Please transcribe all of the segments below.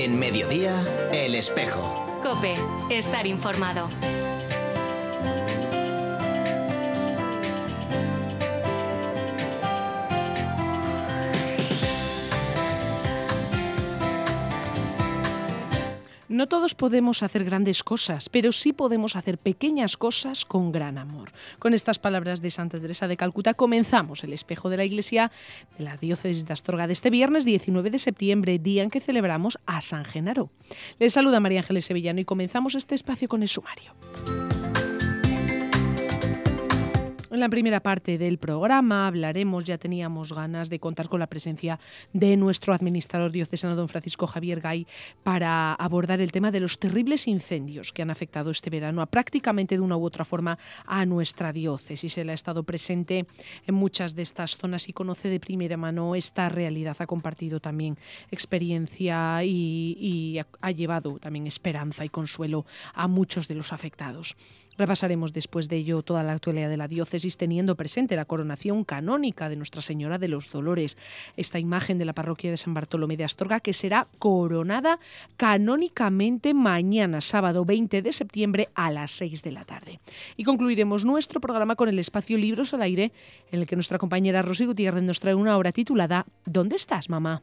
En Mediodía, El Espejo. COPE, estar informado. No todos podemos hacer grandes cosas, pero sí podemos hacer pequeñas cosas con gran amor. Con estas palabras de Santa Teresa de Calcuta comenzamos el espejo de la Iglesia de la Diócesis de Astorga de este viernes 19 de septiembre, día en que celebramos a San Genaro. Les saluda María Ángeles Sevillano y comenzamos este espacio con el sumario. En la primera parte del programa hablaremos, ya teníamos ganas de contar con la presencia de nuestro administrador diocesano, don Francisco Javier Gay, para abordar el tema de los terribles incendios que han afectado este verano a prácticamente de una u otra forma a nuestra diócesis. Él ha estado presente en muchas de estas zonas y conoce de primera mano esta realidad. Ha compartido también experiencia y ha llevado también esperanza y consuelo a muchos de los afectados. Repasaremos después de ello toda la actualidad de la diócesis, teniendo presente la coronación canónica de Nuestra Señora de los Dolores, esta imagen de la parroquia de San Bartolomé de Astorga que será coronada canónicamente mañana, sábado 20 de septiembre a las 6 de la tarde. Y concluiremos nuestro programa con el espacio Libros al Aire, en el que nuestra compañera Rosy Gutiérrez nos trae una obra titulada ¿Dónde estás, mamá?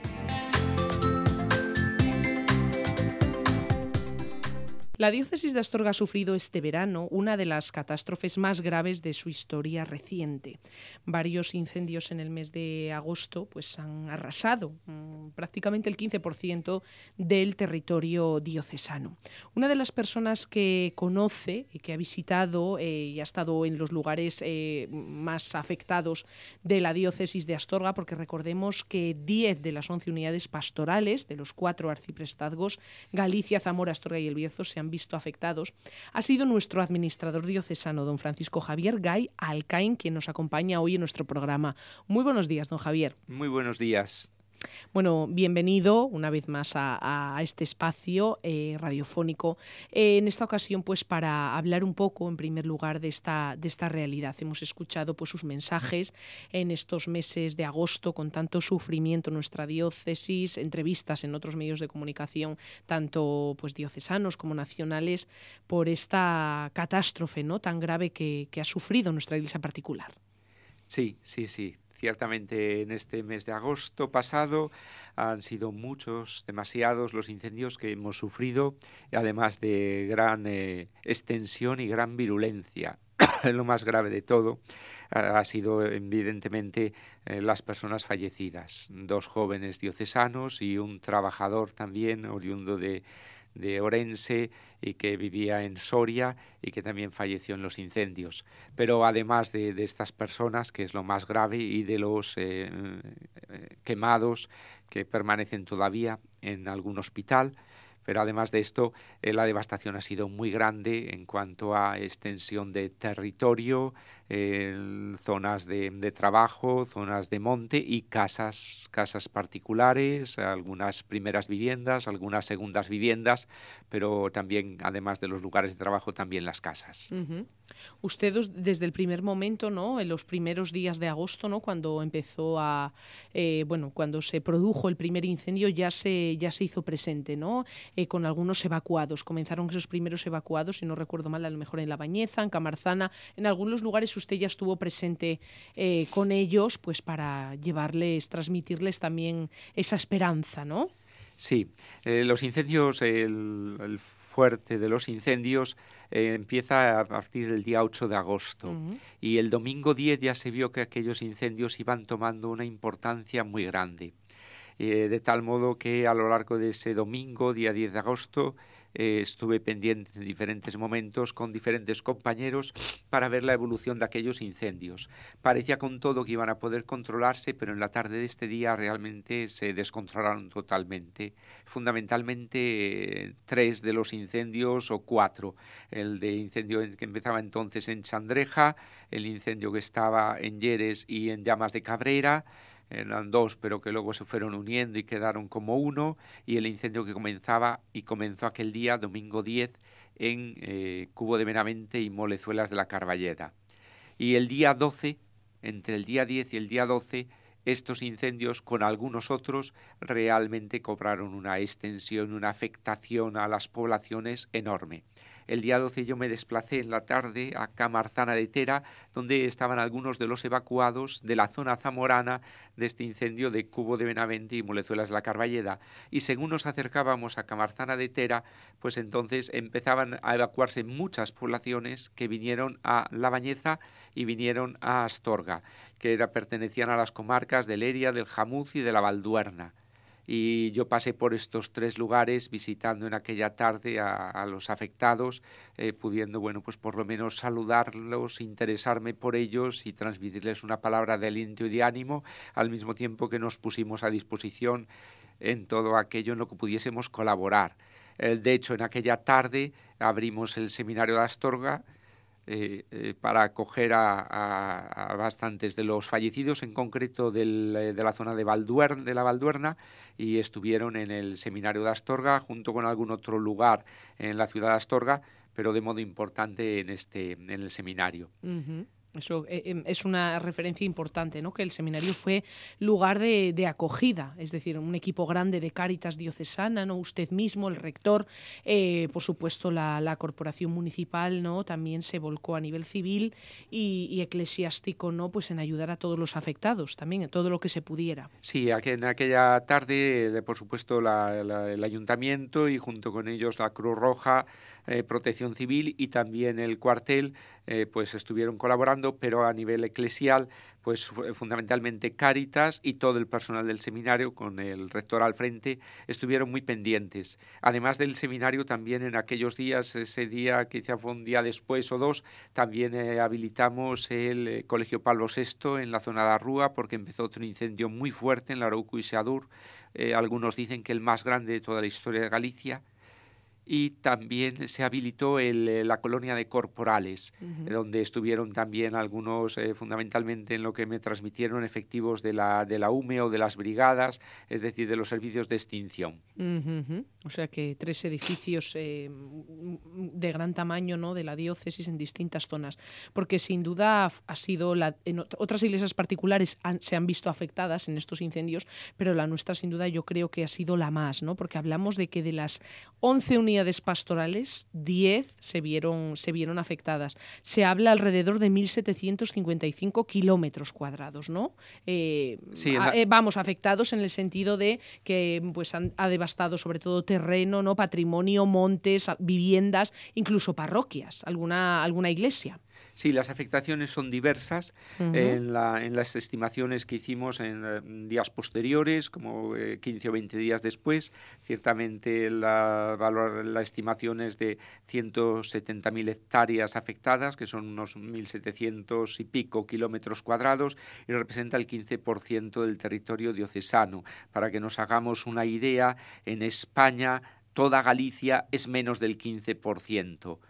La diócesis de Astorga ha sufrido este verano una de las catástrofes más graves de su historia reciente. Varios incendios en el mes de agosto pues, han arrasado prácticamente el 15% del territorio diocesano. Una de las personas que conoce y que ha visitado y ha estado en los lugares más afectados de la diócesis de Astorga, porque recordemos que 10 de las 11 unidades pastorales de los 4 arciprestazgos, Galicia, Zamora, Astorga y El Bierzo, se han visto afectados, ha sido nuestro administrador diocesano, don Francisco Javier Gay Alcaín, quien nos acompaña hoy en nuestro programa. Muy buenos días, don Javier. Muy buenos días. Bueno, bienvenido una vez más a este espacio radiofónico. En esta ocasión, pues para hablar un poco, en primer lugar, de esta realidad. Hemos escuchado pues sus mensajes en estos meses de agosto con tanto sufrimiento en nuestra diócesis, entrevistas en otros medios de comunicación, tanto pues diocesanos como nacionales, por esta catástrofe, ¿no?, tan grave que ha sufrido nuestra iglesia particular. Sí. Ciertamente en este mes de agosto pasado han sido muchos, demasiados los incendios que hemos sufrido, además de gran extensión y gran virulencia. Lo más grave de todo ha sido evidentemente las personas fallecidas, 2 jóvenes diocesanos y un trabajador también oriundo de Orense y que vivía en Soria y que también falleció en los incendios. Pero además de estas personas, que es lo más grave, y de los quemados que permanecen todavía en algún hospital, pero además de esto, la devastación ha sido muy grande en cuanto a extensión de territorio, zonas de trabajo, zonas de monte y casas particulares, algunas primeras viviendas, algunas segundas viviendas, pero también, además de los lugares de trabajo, también las casas. Uh-huh. Ustedes desde el primer momento, ¿no?, en los primeros días de agosto, ¿no?, cuando empezó cuando se produjo el primer incendio, ya se hizo presente, ¿no?, con algunos evacuados. Comenzaron esos primeros evacuados, si no recuerdo mal, a lo mejor en La Bañeza, en Camarzana, en algunos lugares usted ya estuvo presente con ellos, pues para transmitirles también esa esperanza, ¿no? Sí, los incendios, el fuerte de los incendios empieza a partir del día 8 de agosto. Uh-huh. Y el domingo 10 ya se vio que aquellos incendios iban tomando una importancia muy grande. De tal modo que a lo largo de ese domingo, día 10 de agosto, estuve pendiente en diferentes momentos con diferentes compañeros para ver la evolución de aquellos incendios. Parecía con todo que iban a poder controlarse, pero en la tarde de este día realmente se descontrolaron totalmente. Fundamentalmente 3 de los incendios, o 4. El de incendio que empezaba entonces en Chandreja, el incendio que estaba en Lleres y en Llamas de Cabrera. Eran 2, pero que luego se fueron uniendo y quedaron como 1, y el incendio que comenzó aquel día, domingo 10, en Cubo de Benavente y Molezuelas de la Carballeda. Y el día 12, entre el día 10 y el día 12, estos incendios, con algunos otros, realmente cobraron una extensión, una afectación a las poblaciones enorme. El día 12 yo me desplacé en la tarde a Camarzana de Tera, donde estaban algunos de los evacuados de la zona zamorana de este incendio de Cubo de Benavente y Molezuelas de la Carballeda. Y según nos acercábamos a Camarzana de Tera, pues entonces empezaban a evacuarse muchas poblaciones que vinieron a La Bañeza y vinieron a Astorga, que pertenecían a las comarcas de Leria, del Jamuz y de la Valduerna. Y yo pasé por estos 3 lugares visitando en aquella tarde a los afectados, pudiendo, bueno, pues por lo menos saludarlos, interesarme por ellos y transmitirles una palabra de aliento y de ánimo, al mismo tiempo que nos pusimos a disposición en todo aquello en lo que pudiésemos colaborar. De hecho, en aquella tarde abrimos el seminario de Astorga, para acoger a bastantes de los fallecidos, en concreto de la zona de la Valduerna, y estuvieron en el seminario de Astorga junto con algún otro lugar en la ciudad de Astorga, pero de modo importante en el seminario. Uh-huh. Eso es una referencia importante, ¿no? Que el seminario fue lugar de acogida, es decir, un equipo grande de Cáritas diocesana, ¿no? Usted mismo, el rector, por supuesto la corporación municipal, ¿no? También se volcó a nivel civil y eclesiástico, ¿no? Pues en ayudar a todos los afectados, también en todo lo que se pudiera. Sí, en aquella tarde, por supuesto, el ayuntamiento y junto con ellos la Cruz Roja, Protección Civil y también el cuartel, pues estuvieron colaborando, pero a nivel eclesial, pues fundamentalmente Cáritas y todo el personal del seminario, con el rector al frente, estuvieron muy pendientes. Además del seminario, también en aquellos días, ese día que quizá fue un día después o 2, también habilitamos el Colegio Pablo VI en la zona de Arrúa, porque empezó otro incendio muy fuerte en Larauco y Seadur. Algunos dicen que el más grande de toda la historia de Galicia. Y también se habilitó la colonia de Corporales, uh-huh, donde estuvieron también algunos, fundamentalmente en lo que me transmitieron, efectivos de la UME o de las brigadas, es decir, de los servicios de extinción. Uh-huh. O sea que 3 edificios de gran tamaño, ¿no? De la diócesis en distintas zonas, porque sin duda ha sido en otras iglesias particulares se han visto afectadas en estos incendios, pero la nuestra sin duda yo creo que ha sido la más, ¿no? Porque hablamos de que de las 11 unidades pastorales, 10 se vieron afectadas. Se habla alrededor de 1.755 kilómetros cuadrados, ¿no? Sí, vamos, afectados en el sentido de que pues ha devastado sobre todo terreno, ¿no? Patrimonio, montes, viviendas, incluso parroquias, alguna iglesia. Sí, las afectaciones son diversas. Uh-huh. En las estimaciones que hicimos en días posteriores, como 15 o 20 días después, ciertamente la estimación es de 170.000 hectáreas afectadas, que son unos 1.700 y pico kilómetros cuadrados, y representa el 15% del territorio diocesano. Para que nos hagamos una idea, en España toda Galicia es menos del 15%.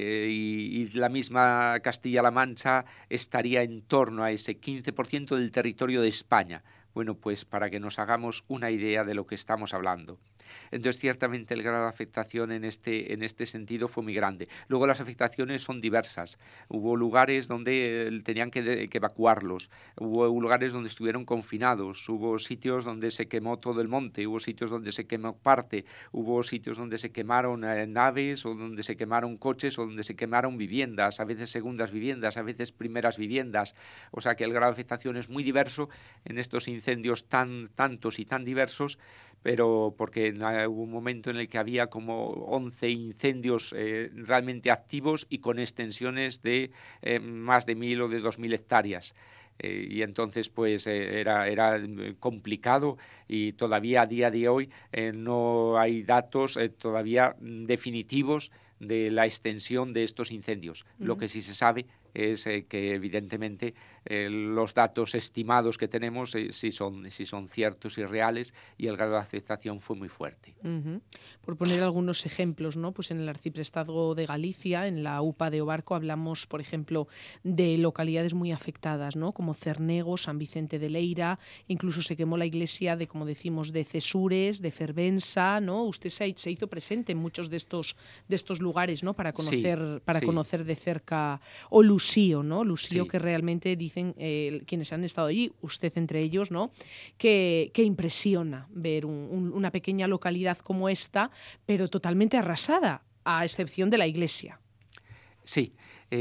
Y la misma Castilla-La Mancha estaría en torno a ese 15% del territorio de España. Bueno, pues para que nos hagamos una idea de lo que estamos hablando. Entonces, ciertamente el grado de afectación en este sentido fue muy grande. Luego las afectaciones son diversas. Hubo lugares donde tenían que evacuarlos, hubo lugares donde estuvieron confinados, hubo sitios donde se quemó todo el monte, hubo sitios donde se quemó parte, hubo sitios donde se quemaron naves o donde se quemaron coches o donde se quemaron viviendas, a veces segundas viviendas, a veces primeras viviendas. O sea que el grado de afectación es muy diverso en estos incendios tantos y tan diversos, pero porque hubo un momento en el que había como 11 incendios realmente activos y con extensiones de más de 1.000 o de 2.000 hectáreas. Y entonces pues era complicado y todavía a día de hoy no hay datos todavía definitivos de la extensión de estos incendios. Uh-huh. Lo que sí se sabe es que evidentemente los datos estimados que tenemos sí son ciertos y reales, y el grado de aceptación fue muy fuerte. Uh-huh. Por poner algunos ejemplos, ¿no? Pues en el Arciprestazgo de Galicia, en la UPA de Obarco, hablamos, por ejemplo, de localidades muy afectadas, ¿no? Como Cernego, San Vicente de Leira, incluso se quemó la iglesia de, como decimos, de Cesures, de Fervensa, ¿no? Usted se hizo presente en muchos de estos lugares, ¿no? Para conocer de cerca, o Lusío, ¿no? Lusío, sí, que realmente dicen quienes han estado allí, usted entre ellos, ¿no? Que impresiona ver una pequeña localidad como esta, pero totalmente arrasada, a excepción de la iglesia. Sí,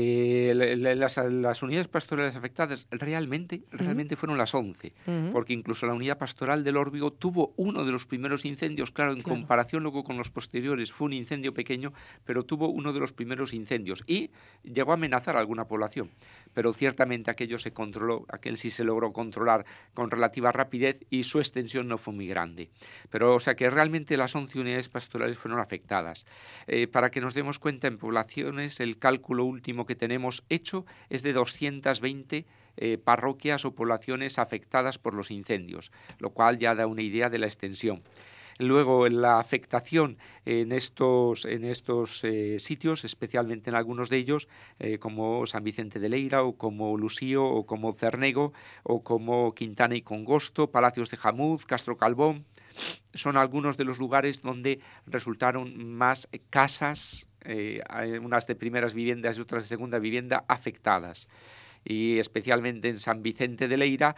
las unidades pastorales afectadas realmente fueron las 11, porque incluso la unidad pastoral del Órbigo tuvo uno de los primeros incendios, claro, en comparación luego con los posteriores fue un incendio pequeño, pero tuvo uno de los primeros incendios y llegó a amenazar a alguna población, pero ciertamente aquello se controló, aquel sí se logró controlar con relativa rapidez y su extensión no fue muy grande, pero o sea que realmente las 11 unidades pastorales fueron afectadas. Para que nos demos cuenta, en poblaciones el cálculo último que tenemos hecho es de 220 parroquias o poblaciones afectadas por los incendios, lo cual ya da una idea de la extensión. Luego, la afectación en estos sitios, especialmente en algunos de ellos, como San Vicente de Leira, o como Lusío, o como Cernego, o como Quintana y Congosto, Palacios de Jamuz, Castro Calbón, son algunos de los lugares donde resultaron más casas, unas de primeras viviendas y otras de segunda vivienda, afectadas. Y especialmente en San Vicente de Leira,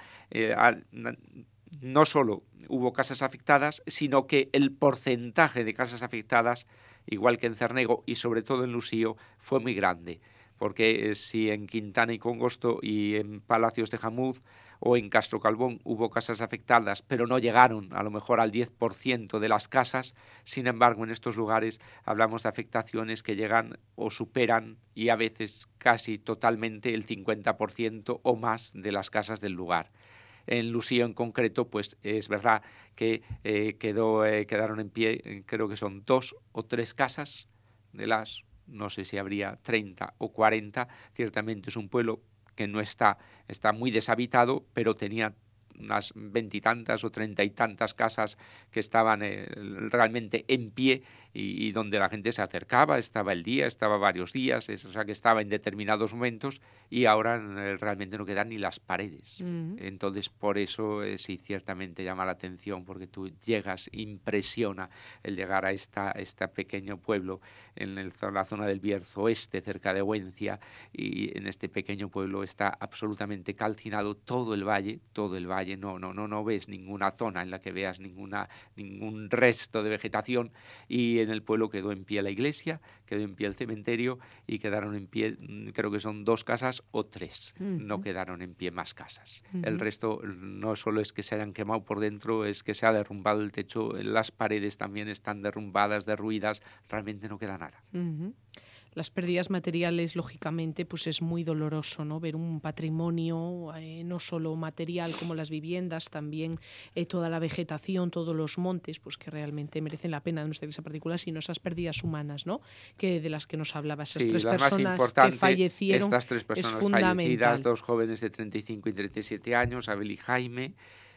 no solo hubo casas afectadas, sino que el porcentaje de casas afectadas, igual que en Cernego y sobre todo en Lusío, fue muy grande. Porque si en Quintana y Congosto y en Palacios de Jamuz o en Castro Calbón hubo casas afectadas, pero no llegaron a lo mejor al 10% de las casas, sin embargo en estos lugares hablamos de afectaciones que llegan o superan y a veces casi totalmente el 50% o más de las casas del lugar. En Lusío en concreto, pues es verdad que quedaron en pie, creo que son 2 o 3 casas de las, no sé si habría 30 o 40, ciertamente es un pueblo que no está muy deshabitado, pero tenía unas 20 y tantas o 30 y tantas casas que estaban realmente en pie y donde la gente se acercaba, estaba el día, estaba varios días, o sea que estaba en determinados momentos y ahora realmente no quedan ni las paredes. Entonces por eso sí ciertamente llama la atención, porque tú llegas, impresiona el llegar a este pequeño pueblo en la zona del Bierzo Oeste, cerca de Huencia, y en este pequeño pueblo está absolutamente calcinado todo el valle, no ves ninguna zona en la que veas ningún resto de vegetación, y en el pueblo quedó en pie la iglesia, quedó en pie el cementerio y quedaron en pie, creo que son 2 casas o 3, no quedaron en pie más casas. El resto no solo es que se hayan quemado por dentro, es que se ha derrumbado el techo, las paredes también están derrumbadas, derruidas, realmente no queda nada. Las pérdidas materiales, lógicamente, pues es muy doloroso, ¿no? Ver un patrimonio, no solo material como las viviendas, también toda la vegetación, todos los montes, pues que realmente merecen la pena de nuestra iglesia particular, sino esas pérdidas humanas, ¿no? Que de las que nos hablaba, esas 3 personas que fallecieron. Estas 3 personas fallecidas, 2 jóvenes de 35 y 37 años, Abel y Jaime,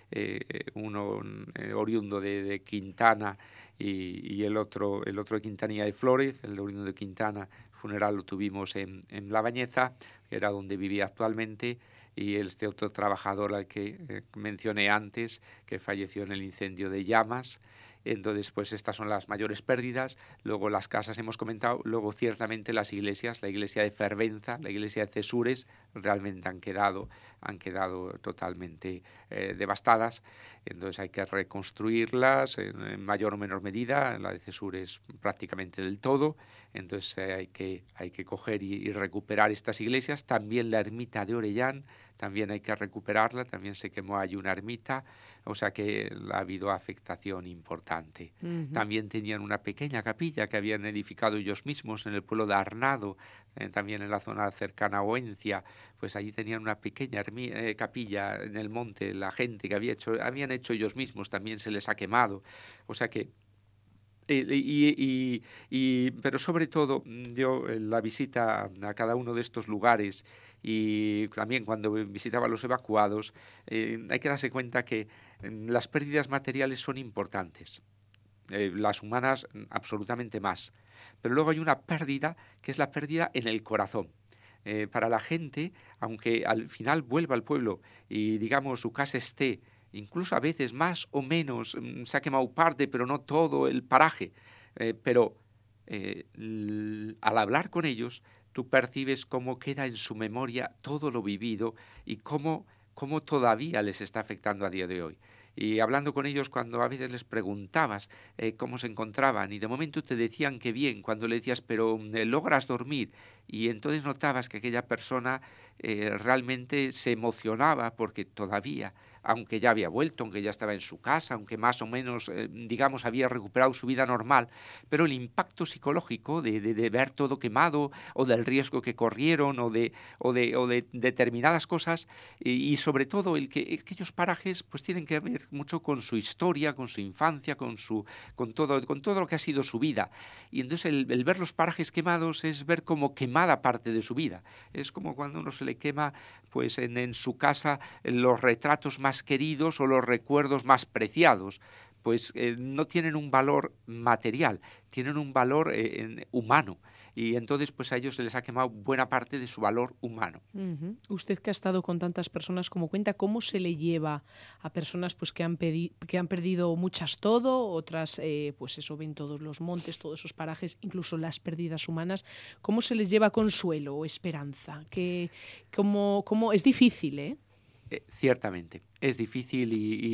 uno oriundo de Quintana y el otro de Quintanilla de Flórez, el de oriundo de Quintana, funeral lo tuvimos en La Bañeza, que era donde vivía actualmente, y este otro trabajador al que mencioné antes, que falleció en el incendio de Llamas. Entonces, pues estas son las mayores pérdidas. Luego las casas hemos comentado, luego ciertamente las iglesias, la iglesia de Fervenza, la iglesia de Cesures, realmente han quedado totalmente devastadas. Entonces hay que reconstruirlas en mayor o menor medida, la de Cesures prácticamente del todo. Entonces hay que coger y recuperar estas iglesias. También la ermita de Orellán, también hay que recuperarla, también se quemó allí una ermita, o sea que ha habido afectación importante. También tenían una pequeña capilla que habían edificado ellos mismos en el pueblo de Arnado, también en la zona cercana a Oencia, pues allí tenían una pequeña capilla en el monte, la gente que habían hecho ellos mismos, también se les ha quemado, o sea que pero sobre todo yo la visita a cada uno de estos lugares y también cuando visitaba a los evacuados, hay que darse cuenta que las pérdidas materiales son importantes, las humanas absolutamente más, pero luego hay una pérdida que es la pérdida en el corazón. Para la gente, aunque al final vuelva al pueblo y digamos su casa esté, incluso a veces más o menos, se ha quemado parte, pero no todo el paraje. Pero al hablar con ellos, tú percibes cómo queda en su memoria todo lo vivido y cómo todavía les está afectando a día de hoy. Y hablando con ellos, cuando a veces les preguntabas cómo se encontraban, y de momento te decían que bien, cuando le decías, pero ¿logras dormir? Y entonces notabas que aquella persona realmente se emocionaba porque todavía, aunque ya había vuelto, aunque ya estaba en su casa, aunque más o menos, digamos, había recuperado su vida normal, pero el impacto psicológico de ver todo quemado, o del riesgo que corrieron, o de determinadas cosas, y sobre todo el que aquellos parajes pues tienen que ver mucho con su historia, con su infancia, con todo lo que ha sido su vida. Y entonces el ver los parajes quemados es ver como quemada parte de su vida. Es como cuando uno se le quema pues en su casa los retratos más queridos o los recuerdos más preciados. Pues no tienen un valor material, tienen un valor humano. Y entonces pues a ellos se les ha quemado buena parte de su valor humano. Uh-huh. Usted que ha estado con tantas personas, como cuenta, ¿cómo se le lleva a personas pues que han perdido muchas todo, otras pues eso, ven todos los montes, todos esos parajes, incluso las pérdidas humanas? ¿Cómo se les lleva consuelo o esperanza? ¿Cómo es difícil, eh? Ciertamente, es difícil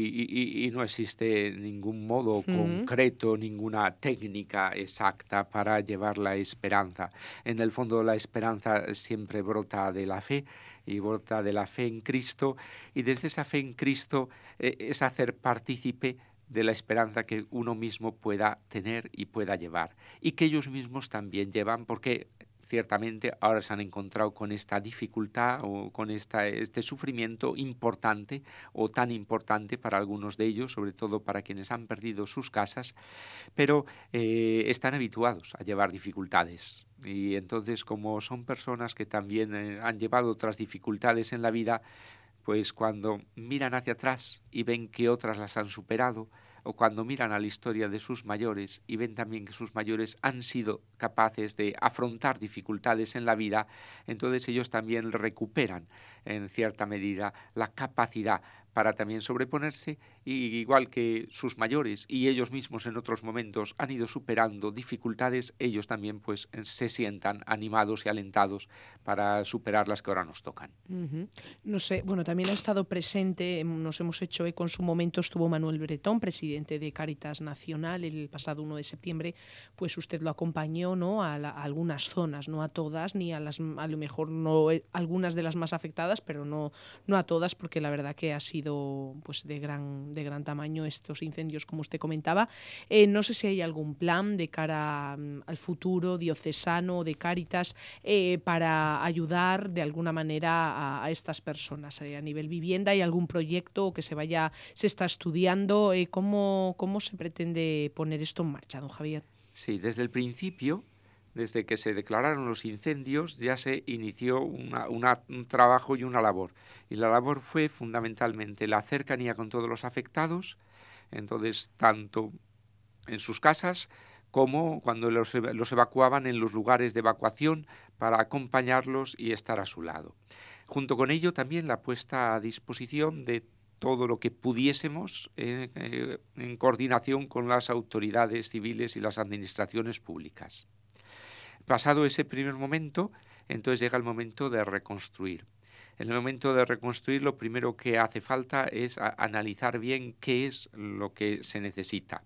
y no existe ningún modo concreto, ninguna técnica exacta para llevar la esperanza. En el fondo la esperanza siempre brota de la fe y brota de la fe en Cristo, y desde esa fe en Cristo es hacer partícipe de la esperanza que uno mismo pueda tener y pueda llevar, y que ellos mismos también llevan, porque ciertamente ahora se han encontrado con esta dificultad o con este sufrimiento importante o tan importante para algunos de ellos, sobre todo para quienes han perdido sus casas, pero están habituados a llevar dificultades. Y entonces, como son personas que también han llevado otras dificultades en la vida, pues cuando miran hacia atrás y ven que otras las han superado, o cuando miran a la historia de sus mayores y ven también que sus mayores han sido capaces de afrontar dificultades en la vida, entonces ellos también recuperan en cierta medida la capacidad para también sobreponerse, y igual que sus mayores y ellos mismos en otros momentos han ido superando dificultades, ellos también pues se sientan animados y alentados para superar las que ahora nos tocan. Uh-huh. No sé, bueno, también ha estado presente, nos hemos hecho eco, en su momento estuvo Manuel Bretón, presidente de Cáritas Nacional, el pasado 1 de septiembre, pues usted lo acompañó, ¿no?, a algunas zonas, no a todas, ni a lo mejor no algunas de las más afectadas, pero no a todas, porque la verdad que ha sido pues de gran tamaño estos incendios, como usted comentaba. No sé si hay algún plan de cara al futuro diocesano de Cáritas para ayudar de alguna manera a estas personas a nivel vivienda. ¿Hay algún proyecto que se está estudiando? ¿Cómo se pretende poner esto en marcha, don Javier? Sí, desde el principio, desde que se declararon los incendios, ya se inició un trabajo y una labor. Y la labor fue fundamentalmente la cercanía con todos los afectados, entonces tanto en sus casas como cuando los evacuaban en los lugares de evacuación, para acompañarlos y estar a su lado. Junto con ello también la puesta a disposición de todo lo que pudiésemos en coordinación con las autoridades civiles y las administraciones públicas. Pasado ese primer momento, entonces llega el momento de reconstruir. En el momento de reconstruir, lo primero que hace falta es analizar bien qué es lo que se necesita.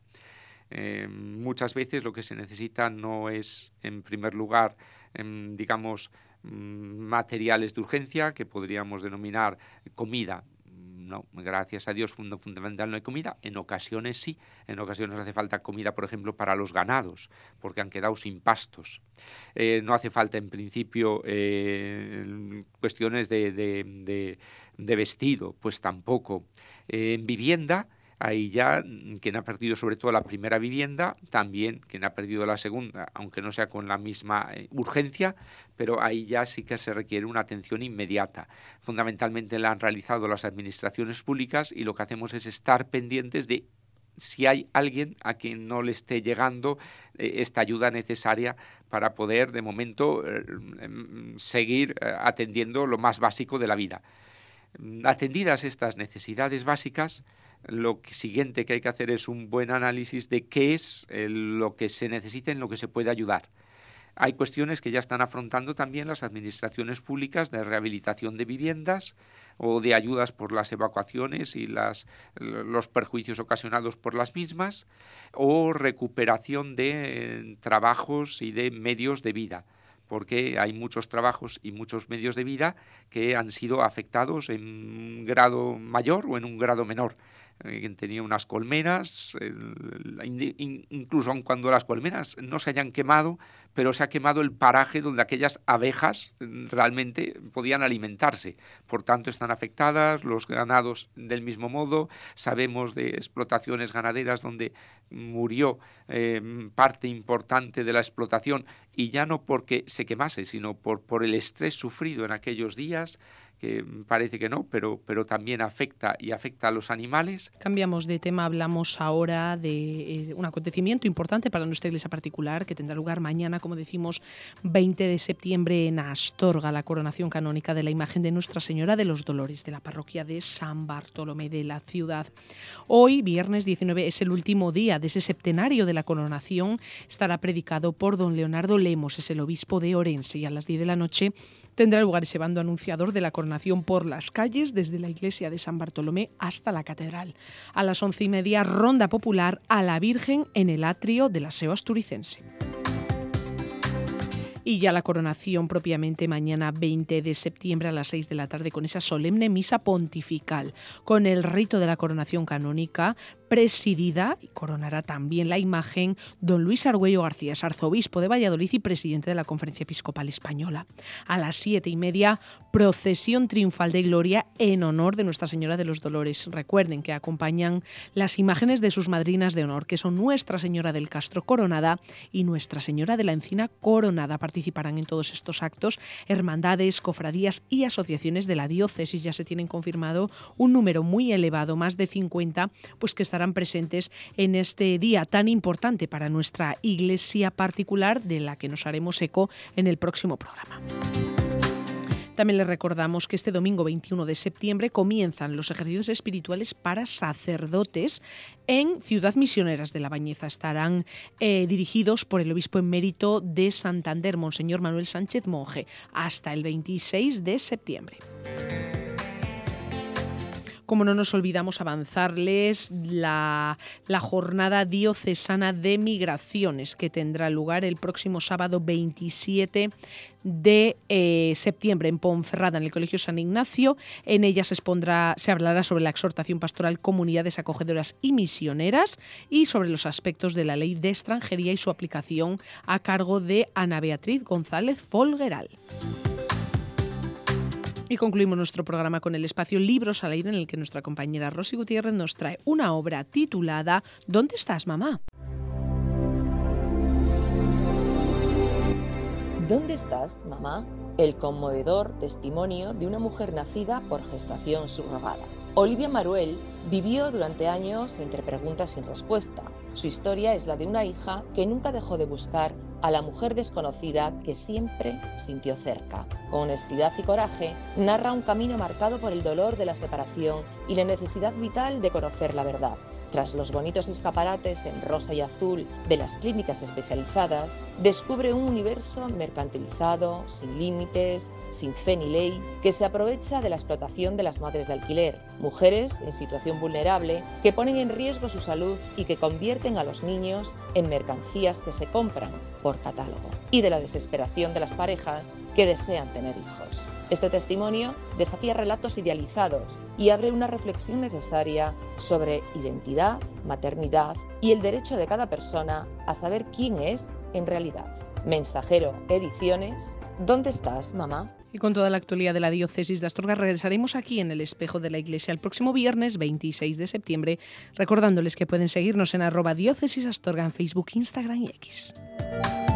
Muchas veces lo que se necesita no es, en primer lugar, digamos, materiales de urgencia, que podríamos denominar comida. No, gracias a Dios, fundamental no hay comida. En ocasiones sí, en ocasiones hace falta comida, por ejemplo, para los ganados, porque han quedado sin pastos. No hace falta, en principio, cuestiones de vestido, pues tampoco. En vivienda, ahí ya quien ha perdido sobre todo la primera vivienda, también quien ha perdido la segunda, aunque no sea con la misma urgencia, pero ahí ya sí que se requiere una atención inmediata. Fundamentalmente la han realizado las administraciones públicas, y lo que hacemos es estar pendientes de si hay alguien a quien no le esté llegando esta ayuda necesaria para poder, de momento, seguir atendiendo lo más básico de la vida. Atendidas estas necesidades básicas, lo siguiente que hay que hacer es un buen análisis de qué es lo que se necesita, en lo que se puede ayudar. Hay cuestiones que ya están afrontando también las administraciones públicas de rehabilitación de viviendas o de ayudas por las evacuaciones y los perjuicios ocasionados por las mismas, o recuperación de trabajos y de medios de vida, porque hay muchos trabajos y muchos medios de vida que han sido afectados en un grado mayor o en un grado menor. Tenía unas colmenas, incluso aun cuando las colmenas no se hayan quemado, pero se ha quemado el paraje donde aquellas abejas realmente podían alimentarse. Por tanto, están afectadas los ganados del mismo modo. Sabemos de explotaciones ganaderas donde murió parte importante de la explotación, y ya no porque se quemase, sino por el estrés sufrido en aquellos días, que parece que no, pero también afecta a los animales. Cambiamos de tema, hablamos ahora de un acontecimiento importante para nuestra iglesia particular que tendrá lugar mañana, como decimos, 20 de septiembre en Astorga, la coronación canónica de la imagen de Nuestra Señora de los Dolores de la parroquia de San Bartolomé de la ciudad. Hoy, viernes 19, es el último día de ese septenario de la coronación. Estará predicado por don Leonardo Lemos, es el obispo de Orense, y a las 10 de la noche tendrá lugar ese bando anunciador de la coronación por las calles, desde la iglesia de San Bartolomé hasta la catedral. A las 11:30, ronda popular a la Virgen en el atrio del Aseo Asturicense. Y ya la coronación propiamente mañana 20 de septiembre a las 6 de la tarde, con esa solemne misa pontifical, con el rito de la coronación canónica, presidida, y coronará también la imagen, don Luis Argüello García, arzobispo de Valladolid y presidente de la Conferencia Episcopal Española. A las 7:30, procesión triunfal de gloria en honor de Nuestra Señora de los Dolores. Recuerden que acompañan las imágenes de sus madrinas de honor, que son Nuestra Señora del Castro coronada y Nuestra Señora de la Encina coronada. Participarán en todos estos actos hermandades, cofradías y asociaciones de la diócesis. Ya se tienen confirmado un número muy elevado, más de 50, pues que estarán presentes en este día tan importante para nuestra iglesia particular, de la que nos haremos eco en el próximo programa. También les recordamos que este domingo 21 de septiembre comienzan los ejercicios espirituales para sacerdotes en Ciudad Misioneras de la Bañeza. Estarán dirigidos por el obispo emérito de Santander, Monseñor Manuel Sánchez Monje, hasta el 26 de septiembre. Como no nos olvidamos avanzarles la jornada diocesana de migraciones, que tendrá lugar el próximo sábado 27 de septiembre en Ponferrada, en el Colegio San Ignacio. En ella se hablará sobre la exhortación pastoral, comunidades acogedoras y misioneras, y sobre los aspectos de la ley de extranjería y su aplicación, a cargo de Ana Beatriz González Folgueral. Y concluimos nuestro programa con el espacio Libros al Aire, en el que nuestra compañera Rosy Gutiérrez nos trae una obra titulada ¿Dónde estás, mamá? ¿Dónde estás, mamá? El conmovedor testimonio de una mujer nacida por gestación subrogada. Olivia Maruel vivió durante años entre preguntas sin respuesta. Su historia es la de una hija que nunca dejó de buscar a la mujer desconocida que siempre sintió cerca. Con honestidad y coraje, narra un camino marcado por el dolor de la separación y la necesidad vital de conocer la verdad. Tras los bonitos escaparates en rosa y azul de las clínicas especializadas, descubre un universo mercantilizado, sin límites, sin fe ni ley, que se aprovecha de la explotación de las madres de alquiler, mujeres en situación vulnerable que ponen en riesgo su salud y que convierten a los niños en mercancías que se compran por catálogo, y de la desesperación de las parejas que desean tener hijos. Este testimonio desafía relatos idealizados y abre una reflexión necesaria sobre identidad, maternidad y el derecho de cada persona a saber quién es en realidad. Mensajero Ediciones, ¿dónde estás, mamá? Y con toda la actualidad de la diócesis de Astorga regresaremos aquí en el Espejo de la Iglesia el próximo viernes 26 de septiembre, recordándoles que pueden seguirnos en @diócesisastorga en Facebook, Instagram y X.